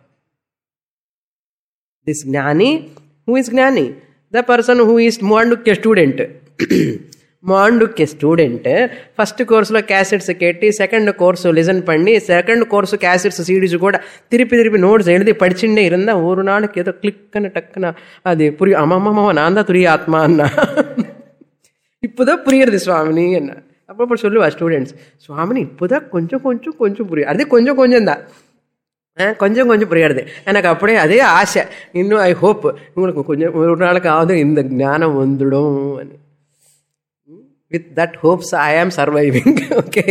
This jnani, who is jnani? The person who is Mandukya student. Mandukya student, first course lo cassettes ketti, second course listen panni, second course cassettes CDs kuda tiripi notes eludi padichinde irunda oru naalukku edo click ana takkana adu puri amamama naanda turiya atma anna ippoda puriyirudhu swamini enna appo solluva students swamini ippoda konjam puriyadu adu konjam da கொஞ்சம் புரியாது எனக்கு அப்படியே அதே ஆசை இன்னும் I hope உங்களுக்கு கொஞ்சம் ஒரு நாளுக்காவது இந்த ஞானம் வந்துடும் with that hopes I am surviving. Okay.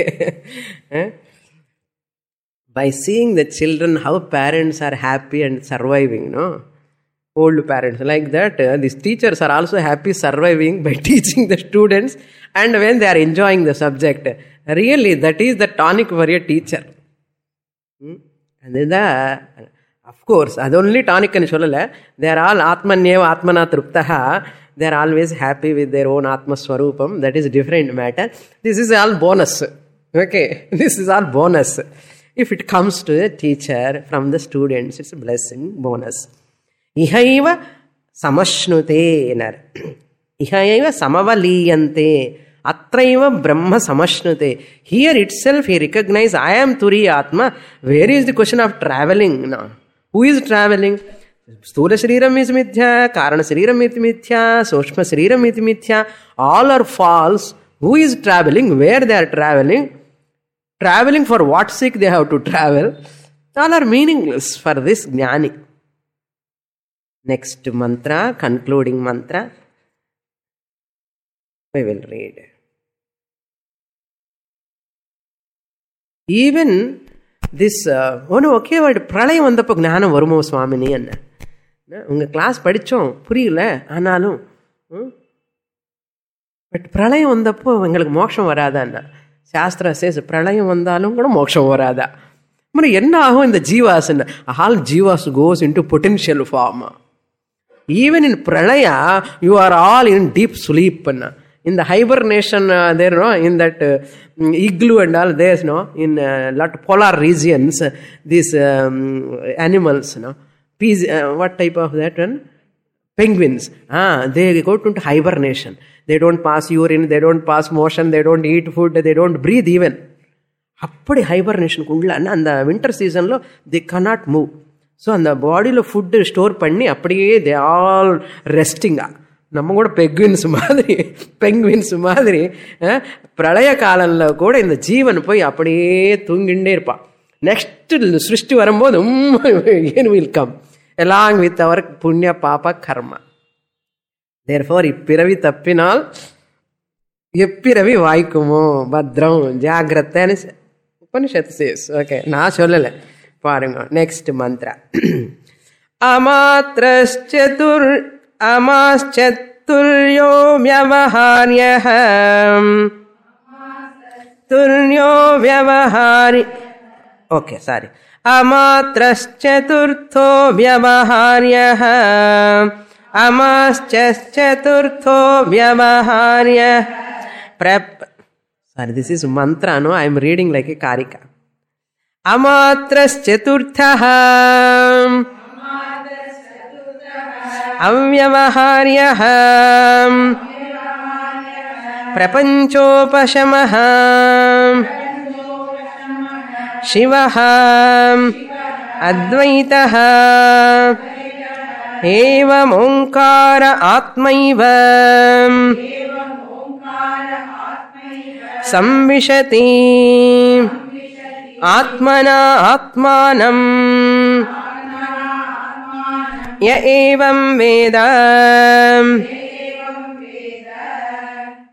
By seeing the children how parents are happy and surviving, no, old parents like that, these teachers are also happy surviving by teaching the students, and when they are enjoying the subject, really that is the tonic for a teacher. And then of course அது only tonic ani sollala, they are all atmanyeva atmana truptaha, they are always happy with their own atma swarupam. That is a different matter. This is all bonus. Okay, this is all bonus. If it comes to a teacher from the students, it's a blessing, bonus. Ihaiva samashnute enar, ihaiva samavaliyante, atraiva brahma samashnute. Here itself he recognizes I am turiya atma. Where is the question of traveling now? Who is traveling? Sthula shariram is mithya, karana shariram is mithya, sushma shariram is mithya. All are false. Who is traveling? Where they are traveling? Traveling for what sake they have to travel? All are meaningless for this jnani. Next mantra, concluding mantra, we will read. Even this, okay, பிரளயம் வந்தப்போ ஞானம் வருமோ சுவாமினி என்ன உங்கள் class படித்தோம் புரியல ஆனாலும் but பிரளயம் வந்தப்போ எங்களுக்கு மோட்சம் வராதான்னா சாஸ்திர சேஸ் பிரளயம் வந்தாலும் கூட மோட்சம் வராதா మరి என்ன ஆகும் இந்த ஜீவாஸ் ஆல் ஜீவாஸ் goes into potential form even in ప్రళయ you are all in deep sleep అన్న in the hibernation there, no, in that igloo and all there's, no, in lot polar regions, these animals, no, what type of that one? Penguins. They go into hibernation. They don't pass urine, they don't pass motion, they don't eat food, they don't breathe even. Appadi hibernation kulla and the winter season lo they cannot move. So and the body lo food store panni appadiye they all resting. நம்ம கூட பெங்குவின்ஸ் மாதிரி பிரளய காலம்ல கூட இந்த ஜீவன் போய் அப்படியே தூங்கிண்டே இருப்பான். Next சிருஷ்டி வரும்போது will come along with our punya papa karma. Therefore இப்பிறவி தப்பினால் எப்பிறவி வாய்க்குமோ பத்ரம் ஜாகிரத்தன்னு உபனிஷத் சேஸ். ஓகே, நான் சொல்லலை, பாருங்க. Next mantra. அமாச்சத்துர்யோ வ்யவஹார்யஹ துர்யோ வ்யவஹாரி. Okay, sorry. அமாத்ரச்சதுர்த்தோ வ்யவஹார்யஹ அமாச்சதுர்த்தோ வ்யவஹார்ய. Sorry, this is mantra, no? I am reading like a karika. Amatraschaturthaha avyavaharyaha prapanchopashamaha shivaha advaitaha evam onkara atmaiva संविशति आत्मना आत्मानं य एवं वेद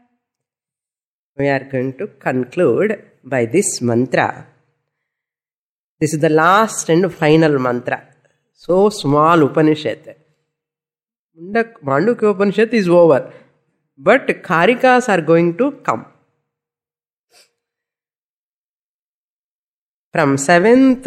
we are going to conclude by this mantra. This is the last and final mantra. So small Upanishad. Mandukya Upanishad is over, but Karikas are going to come. From 7th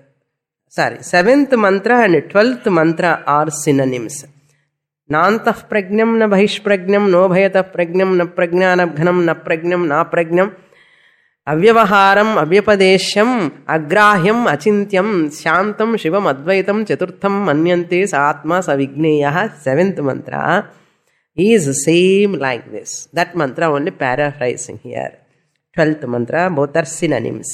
mantra and 12th mantra are synonyms. Nantah pragnam na bahishpragnam no bhayatah pragnam na pragnanabghanam na pragnam na pragnam avyavaharam avyapadeshyam agrahyam achintyam shantam shivam advaitam chaturtham manyante sa atma savigneyah. 7th mantra is same like this. That mantra only paraphrasing here. 12th mantra, both are synonyms.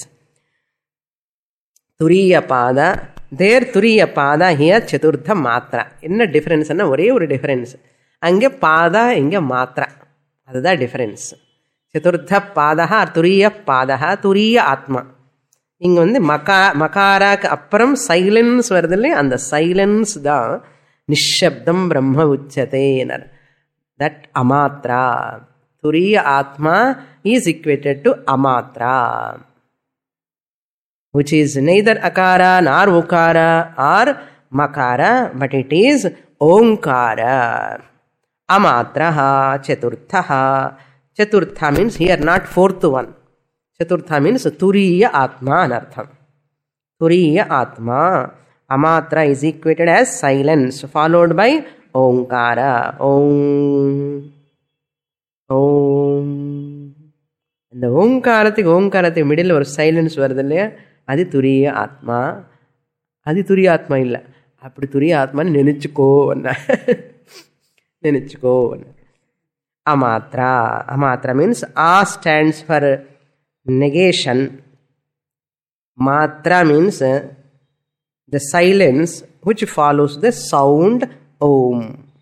Turiya pada, there Turiya pada, here Chaturtha matra. Enna difference anna ore oru difference. Ange pada, inge matra. That's the difference. Chaturtha padaha or Turiya padaha, Turiya atma. Inge வந்து மகாராக்கு அப்புறம் silence வருதில்லை, அந்த silence தான் நிஷப்தம் பிரம்ம உச்சதேனர். That amatra. Turiya atma is equated to amatra, which is neither akara nor ukara or makara, but it is omkara. Amatraha chaturthaha. Chaturtha means here not fourth one. Chaturtha means Turiya atma anartham. Turiya atma. Amatra is equated as silence followed by omkara. Om. Om. இந்த ஓங்காரத்துக்கு middle ஒரு silence வருது இல்லையா, அது துரிய ஆத்மா. அது துரிய ஆத்மா இல்லை, அப்படி துரிய ஆத்மான்னு நினைச்சுக்கோ. அமாத்ரா. அமாத்ரா means a stands for negation. Matra means the silence which follows the sound Om.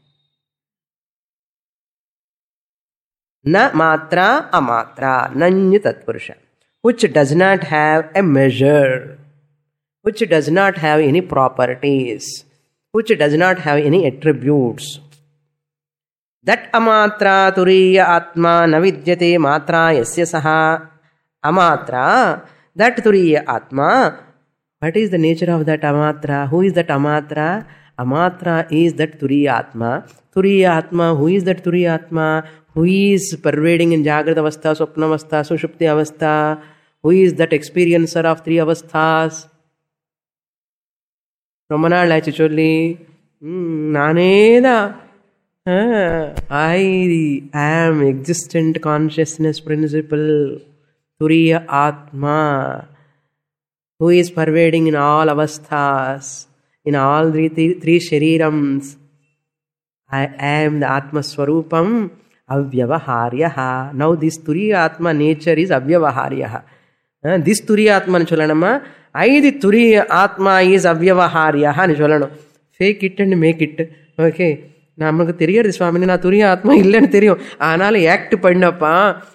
Na matra amatra nanya tatpurusha, which does not have a measure, which does not have any properties, which does not have any attributes. That amatra turiya atma navidyate matra yasya saha. Amatra, that turiya atma. What is the nature of that amatra? Who is that amatra? Amatra is that turiya atma. Turiya atma, who is that turiya atma? Who is pervading in Jagrata Avastha, Swapna Avastha, Sushupti Avastha? Who is that experiencer of three avasthas? Ramana Lachicholli, Naneda. I am existent consciousness principle. Turiya Atma, who is pervading in all avasthas, in all three sharirams. I am the Atma Swarupam. Avyavaharyaha. Now this Turiya Atma nature is Avyavaharyaha. This Turiya Atma ni solanama. The Turiya Atma is Avyavaharyaha ni solanam. Fake it and make it. Okay. நமக்கு தெரியாது சுவாமினி, நான் துரிய ஆத்மா இல்லைன்னு தெரியும், ஆனாலும் act பண்ணப்பா.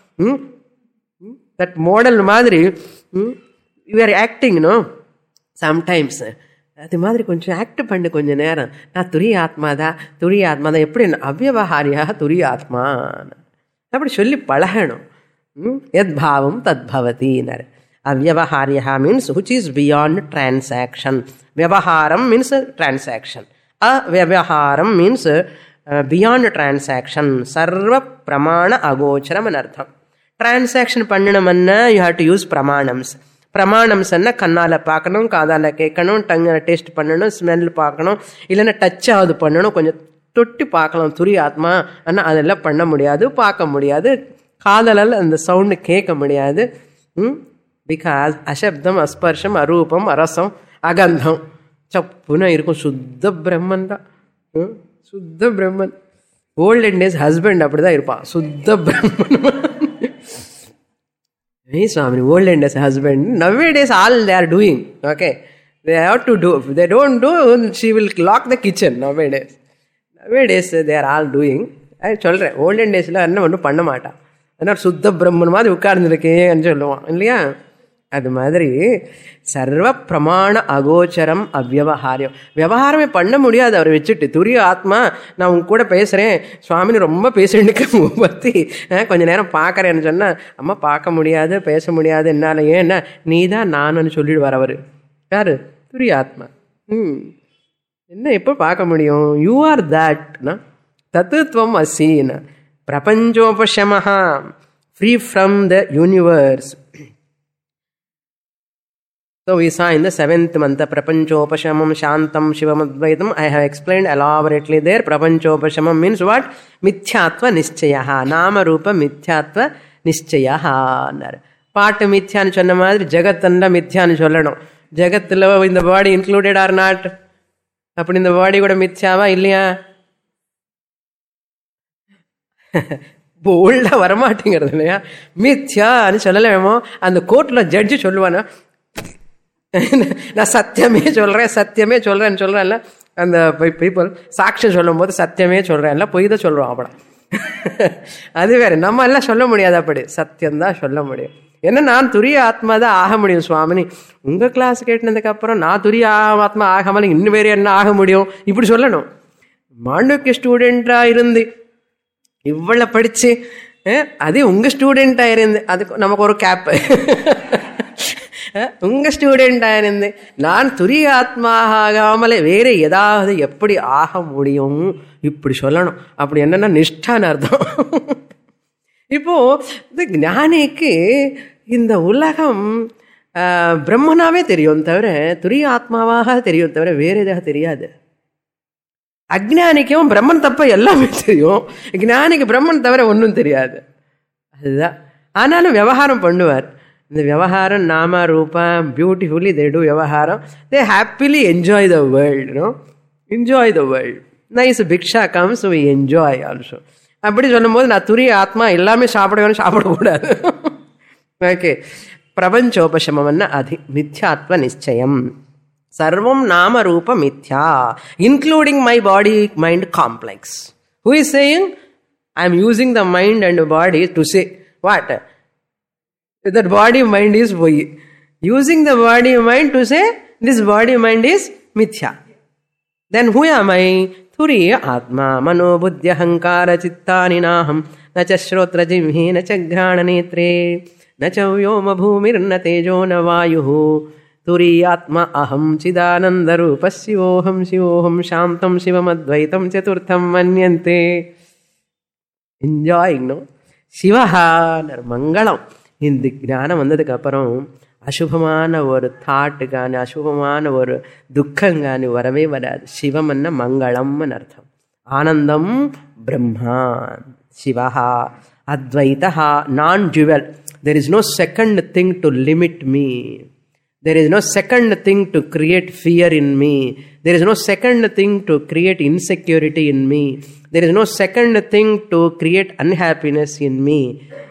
That model மாதிரி you are acting no sometimes. அது மாதிரி கொஞ்சம் ஆக்ட் பண்ணு கொஞ்ச நேரம். நான் துரிய ஆத்மா தான் எப்படி அவ்யவஹாரியாக துரிய ஆத்மா அப்படி சொல்லி பழகணும். எத் பாவம் தத் பவதினர். அவ்யவஹாரியா means which is beyond transaction. வியவஹாரம் மீன்ஸ் transaction. அவ்யவஹாரம் மீன்ஸ் beyond transaction. சர்வ பிரமாண அகோச்சரம் அர்த்தம். டிரான்சாக்ஷன் பண்ணணும்னா யூ ஹேவ் டு யூஸ் பிரமாணம்ஸ். பிரமாணம்ஸ்ன்னா கண்ணால் பார்க்கணும், காதால் கேட்கணும், டங்கில் டேஸ்ட் பண்ணணும், ஸ்மெல் பார்க்கணும், இல்லைன்னா டச் ஆகுது பண்ணணும், கொஞ்சம் தொட்டி பார்க்கலாம். துரிய ஆத்மா ஆனால் அதெல்லாம் பண்ண முடியாது, பார்க்க முடியாது, காதலால் அந்த சவுண்டு கேட்க முடியாது. பிகாஸ் அசப்தம், அஸ்பர்ஷம், அரூபம், அரசம், அகந்தம் சப்புனா இருக்கும். சுத்த பிரம்மன் தான், சுத்த பிரம்மன். ஓல்டன் டேஸ் ஹஸ்பண்ட் அப்படி தான் இருப்பான், சுத்த பிரம்மன். Hey Swami, olden days husband. Nowadays all they are doing. Okay, they have to do. If they don't do, she will lock the kitchen. Nowadays they are all doing. I சொல்றேன், olden daysல என்ன ஒன்றும் பண்ண மாட்டான். அதனால் சுத்த பிரம்மன் மாதிரி உட்கார்ந்துருக்கேன்னு சொல்லுவான் இல்லையா. அது மாதிரி சர்வ பிரமாண அகோச்சரம் அவ்யவஹாரியம். விவகாரமே பண்ண முடியாது அவரை வச்சுட்டு. துரிய ஆத்மா, நான் உங்க கூட பேசுகிறேன், சுவாமினி ரொம்ப பேசுறேன்னு பற்றி கொஞ்ச நேரம் பார்க்குறேன்னு சொன்னால், அம்மா பார்க்க முடியாது, பேச முடியாது, என்னால். ஏன்னா நீ தான் நானுன்னு சொல்லிடுவார் அவர். யார்? துரிய ஆத்மா. என்ன எப்போ பார்க்க முடியும்? யூ ஆர் தட்னா தத்துவம் அசின்னா பிரபஞ்சோபசமஹா, free from the universe. So we saw in the 7th month, Prapanchopashamam Shantam Shivam Advaitam. I have explained elaborately there. Prapanchopashamam means what? Mithyatva Nischyaha. Nama Rupa Mithyatva Nischyaha. Part Mithyan சொன்ன மாதிரி ஜெகத்தண்ட மித்யான்னு சொல்லணும். ஜெகத்தில் இந்த பாடி included R not? அப்படி இந்த பாடி கூட மித்யாவா இல்லையா? போல்டா வரமாட்டேங்கிறது இல்லையா? மித்யான்னு சொல்லலாமோ? அந்த கோர்ட்டில் ஜட்ஜு சொல்லுவானா, நான் சத்தியமே சொல்றேன்னு சொல்றேன்ல. அந்த பீப்புள் சாட்சியம் சொல்லும் போது சத்தியமே சொல்றேன்ல, பொய் தான் சொல்றோம். அப்படா அது வேற. நம்ம எல்லாம் சொல்ல முடியாது, அப்படி சத்தியம்தான் சொல்ல முடியும். ஏன்னா நான் துரிய ஆத்மா தான் ஆக முடியும். சுவாமினி உங்க கிளாஸ் கேட்டதுக்கு அப்புறம் நான் துரிய ஆத்மா ஆகாமல் இன்னும் வேற என்ன ஆக முடியும் இப்படி சொல்லணும். மாண்டூக்கிய ஸ்டூடெண்டா இருந்து இவ்வளவு படிச்சு அதே உங்க ஸ்டூடெண்டா இருந்து அதுக்கு நமக்கு ஒரு கேப். உங்க ஸ்டூடெண்டா இருந்து நான் துரிய ஆத்மா ஆகாமலே வேற ஏதாவது எப்படி ஆக முடியும் இப்படி சொல்லணும். அப்படி என்னன்னா நிஷ்டான்னு அர்த்தம். இப்போ இந்த ஞானிக்கு இந்த உலகம் பிரம்மனாவே தெரியும் தவிர, துரிய ஆத்மாவாக தெரியும் தவிர வேற எதாக தெரியாது. அஜ்ஞானிக்கும் பிரம்மன் தப்ப எல்லாமே தெரியும், ஞானிக்கு பிரம்மன் தவிர ஒன்றும் தெரியாது. அதுதான். ஆனாலும் விவகாரம் பண்ணுவார். இந்த விவகாரம் நாம ரூபா பியூட்டிஃபுல்லி தே டூ விவகாரம். They happily enjoy the world. Enjoy the world. Nice பிக்ஷா கம்ஸ் வி என்ஜாய் ஆல்சோ. அப்படி சொல்லும் போது நான் துரிய ஆத்மா எல்லாமே சாப்பிடணும், சாப்பிடக்கூடாது. ஓகே. பிரபஞ்சோபசமம்னா அது மித்யாத்வ நிச்சயம். சர்வம் நாம ரூப மித்யா including my body mind complex. Who is saying? I am using the mind and body to say what? That body mind is boy. Using the body mind to say this body mind is mithya. Then who am I? Turiya Atma Mano Buddhya Hankara Chittani Naham Na cha Shrotra Jimhi Na cha Ghrana Netre Na cha Vyoma Bhumir Na Tejo Na Vayuhu Turiya Atma Aham Chidananda Rupa Shivoham Shivoham Shantam Shivam Advaitam Chaturtham Manyante. Enjoying, no? Shivaha Mangalam. இந்த ஞானம் வந்ததுக்கு அப்புறம் அசுபமான ஒரு thought Ghani, அசுபமான ஒரு துக்கம் கானி வரவே வராது. சிவம்னா மங்களம்னு அர்த்தம். ஆனந்தம் பிரம்மா சிவஹா அத்வைதா non dual. There is no second thing to limit me. There is no second thing to create fear in me. There is no second thing to create insecurity in me. There is no second thing to create unhappiness in me.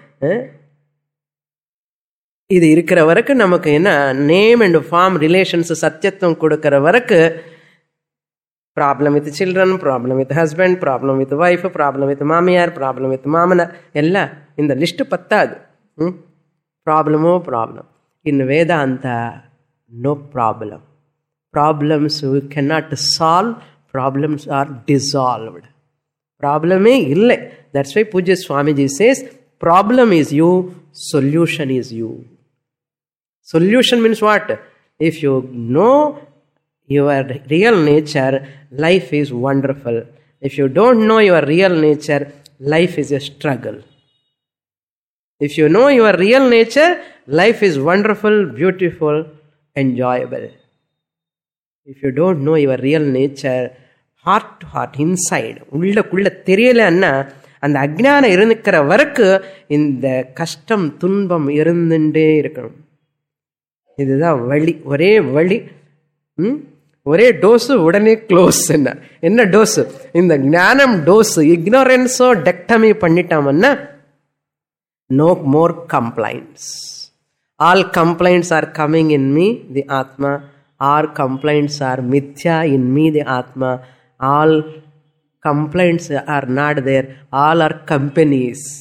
இது இருக்கிற வரைக்கும் நமக்கு என்ன name and form relations சத்தியத்துவம் கொடுக்கிற வரைக்கும் problem with children, problem with husband, problem with wife, problem with மாமியார், problem with மாமனார், எல்லாம் இந்த லிஸ்ட் பத்தாது. ப்ராப்ளமோ problem. In Vedanta no problem. Problems we cannot solve, problems are dissolved. ப்ராப்ளமே இல்லை. That's why Pujya Swamiji says problem is you, solution is you. Solution means what? If you know your real nature, life is wonderful. If you don't know your real nature, life is a struggle. If you know your real nature, life is wonderful, beautiful, enjoyable. If you don't know your real nature, heart to heart, inside, உள்ளக்குள்ள தெரியலன்னா அந்த அஜ்ஞானம் இருக்கிற வரைக்கும் இந்த கஷ்டம் துன்பம் இருந்துட்டே இருக்கணும். இதுதான் வழி, ஒரே வழி. ஒரே டோஸு, உடனே க்ளோஸ். என்ன டோஸு? இந்த ஞானம் டோஸு. இக்னோரன்ஸோ டெக்டமி பண்ணிட்டோம்னா no more complaints. All complaints are coming in me the ஆத்மா. ஆல் கம்ப்ளைண்ட்ஸ் ஆர் மித்யா இன் மீ தி ஆத்மா. All complaints are not there. All are companies.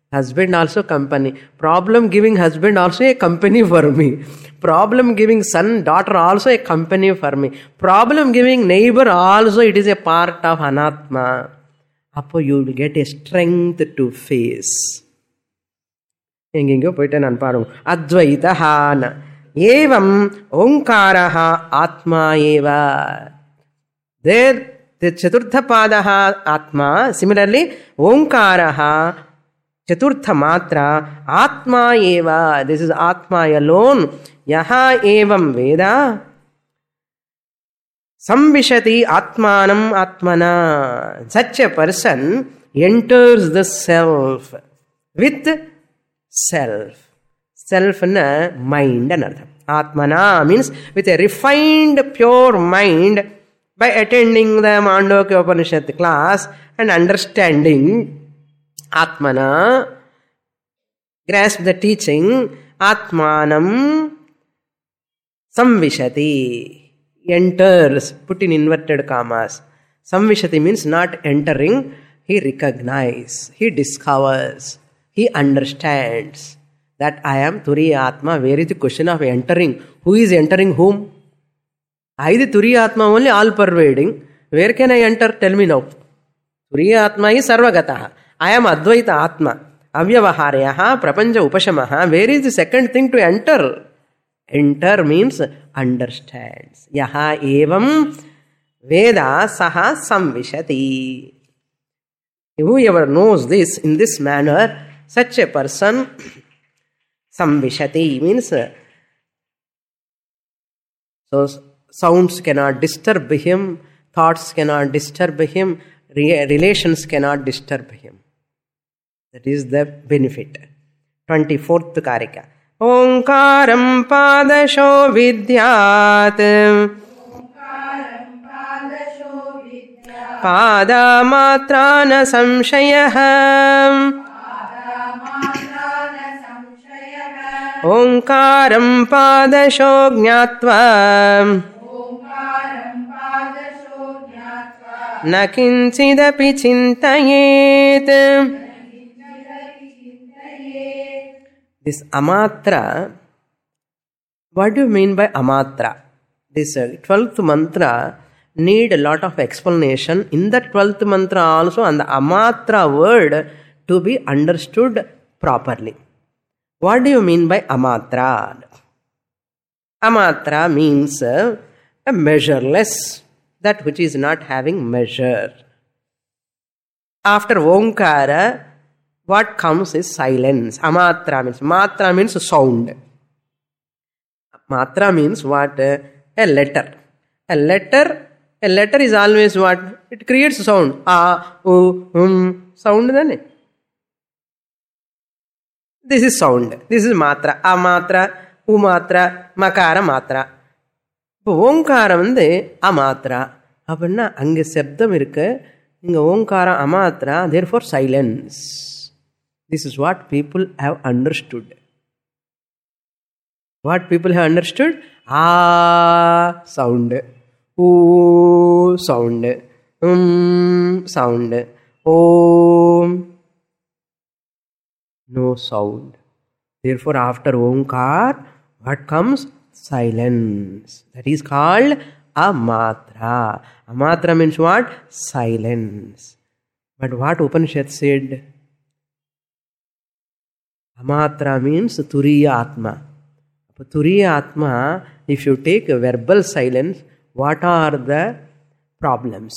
Husband also company. Problem giving husband also a company for me. Problem giving son, daughter also a company for me. Problem giving neighbor also, it is a part of anatma. Appo you will get a strength to face. எங்கெங்கோ போயிட்டு நான் பாருங்க. அத்வைதஹான ஏவம் ஓங்காரஹா ஆத்மா ஏவ. There the chaturtha padaha atma. Similarly, onkaraha chaturtha matra atma eva. This is atma alone. Yaha evam veda samvishati atmanam atmana. Such a person enters the self with self. Self in a mind. Atmana means with a refined pure mind. By attending the Mandukya Upanishad class and understanding Atmana, grasp the teaching, Atmanam Samvishati, enters, put in inverted commas. Samvishati means not entering, he recognizes, he discovers, he understands that I am Turiya Atma. Where is the question of entering? Who is entering whom? I the Turiya Atma only all pervading. Where can I enter? Tell me now. Turiya Atma is Sarvagataha. I am Advaita Atma. Avyavaharyaha Prapancha Upashamaha. Where is the second thing to enter? Enter means understands. Yaha evam Veda Saha Samvishati. Whoever knows this in this manner, such a person Samvishati means so sounds cannot disturb him, thoughts cannot disturb him, relations cannot disturb him. That is the benefit. 24th Karika. Omkaram padasho vidyat pada matrana samshayah. Omkaram padasho jnatva na kinchidapi chintayet. This amatra, what do you mean by amatra? This 12th mantra need a lot of explanation. In that 12th mantra also, and the amatra word to be understood properly. What do you mean by amatra? Amatra means a measureless, that which is not having measure. After Omkara, what comes is silence. Amatra means sound. Matra means what? A letter. A letter is always what? It creates sound. A, u, sound. This is sound. This is matra. Amatra, umatra, makara matra. ஓங்காரம் வந்து அமாத்ரா அப்படின்னா அங்கே சப்தம் இருக்கு, இங்கே ஓங்காரம் அமாத்ரா, therefore silence. This is what people have understood. What people have understood? Sound, sound, sound, om, no sound. Therefore after Omkar, what comes? Silence. That is called amatra. Amatra means what? Silence. But what Upanishad said? Amatra means Turiya Atma. Turiya Atma, if you take a verbal silence, what are the problems?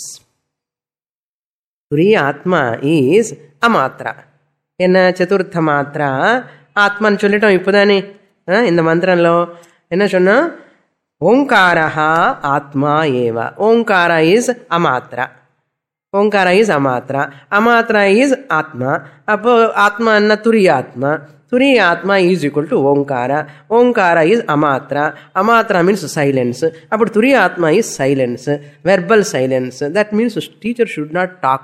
Turiya Atma is amatra. Enna chaturtha matra Atman சொல்லிட்டோம் இப்போதானே இந்த மந்திரம்ல என்ன சொன்னா? ஓங்காரஹா ஆத்மா ஏவ. ஓங்கார is அமாத்ரா. ஓங்கார is அமாத்ரா. அமாத்ரா இஸ் ஆத்மா. அப்போ ஆத்மா என்ன? துரியாத்மா. துரியாத்மா இஸ் ஈக்குவல் டு ஓங்கார. ஓங்கார இஸ் அமாத்ரா. அமாத்ரா மீன்ஸ் சைலன்ஸ். அப்படி துரியாத்மா is silence, verbal silence. That means teacher should not talk.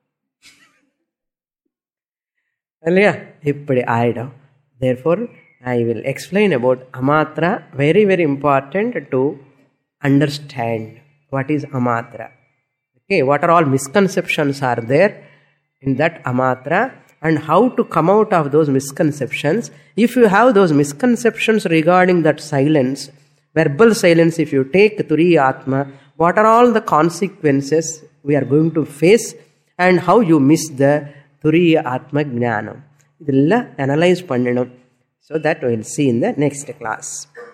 இல்லையா? இப்படி ஆயிடும். Therefore, I will explain about amatra. Very, very important to understand what is amatra. Okay, what are all misconceptions are there in that amatra, and how to come out of those misconceptions. If you have those misconceptions regarding that silence, verbal silence, if you take Turiya Atma, what are all the consequences we are going to face and how you miss the Turiya Atma Jnanam. Idella analyze pannanum. So that we will see in the next class.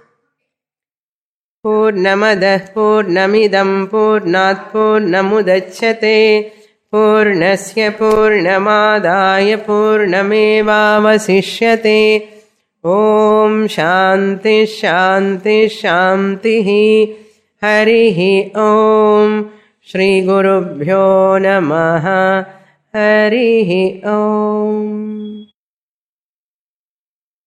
Purnamadah Purnamidam Purnat Purnamudachyate Purnasya Purnamadaya Purnamevavasishyate. Om Shanti Shanti Shantihi. Harihi Om. Shri Gurubhyo Namaha. Harihi Om.